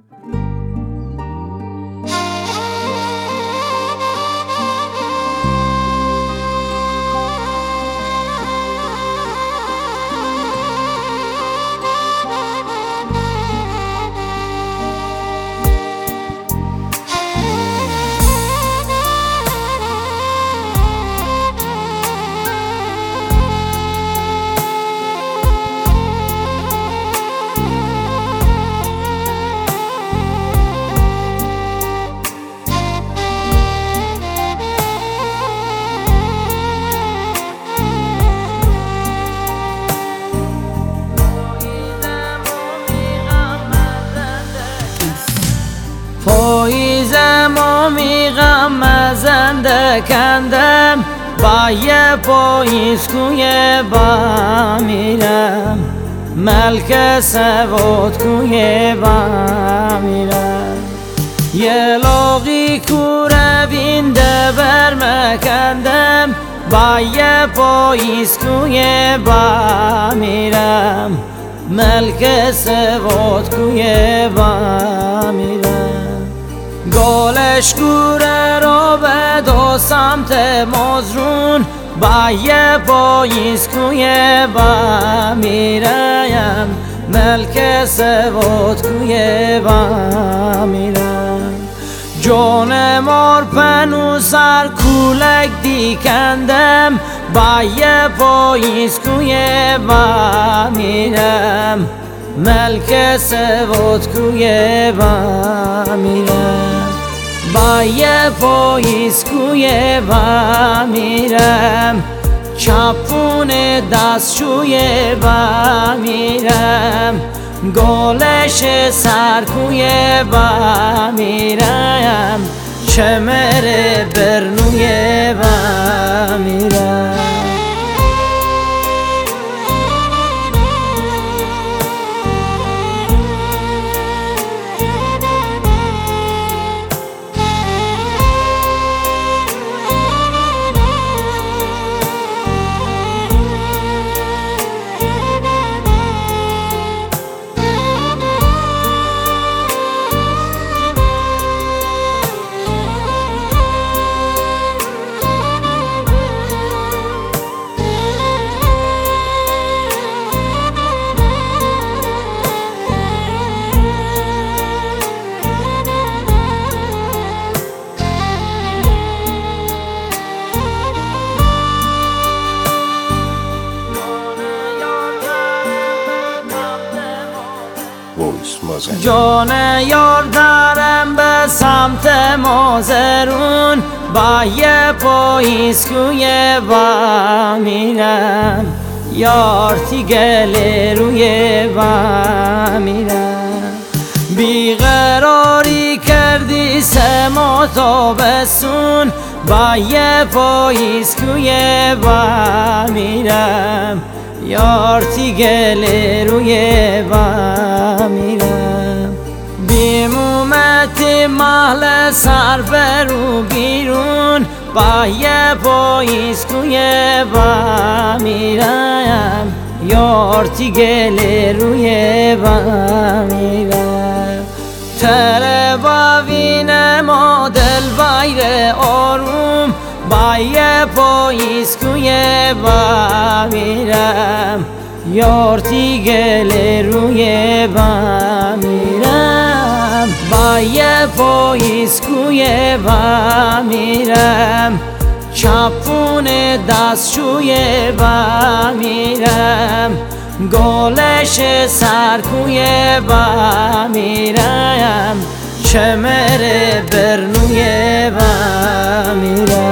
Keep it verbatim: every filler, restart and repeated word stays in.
پاییزم و میغم مزنده کندم، با یه پاییز کوی با میرم، ملک سواد کوی با میرم. یه لاغی کوره بینده برمکندم، با یه پاییز کوی با میرم، ملک سواد کوی با میرم. گلش کوره را به دو سمت مزرون، با یه پاییز کوی با میرم، ملک سواد کوی با میرم. جان مار پنو سر کولک دیکندم، با یه پاییز کوی با میرم، ملک سواد کوی با میرم. با یه پاییز کوی با میرم، چپون دستشوی با میرم، گلش سر کوی با میرم، چمر برنوی با میرم. جان یار دارم به سمت مازرون، با یه پاییز کوی با میرم، یار تیگل روی با میرم. بیقراری کردی سما تابستون، با یه پاییز کوی با میرم، یار تیگل روی با میرم. بیمومت محل سر برو بیرون، با یه پاییز کوی با میرم، یار تیگل روی با میرم. تره با وین ما دل بایر آروم، با یه پاییز کوی با میرم، یار تیگل روی با میرم. با یه پاییز کوی با میرم، چپون دستشوی با میرم، گلش سر کوی با میرم، چمر برنوی با میرم.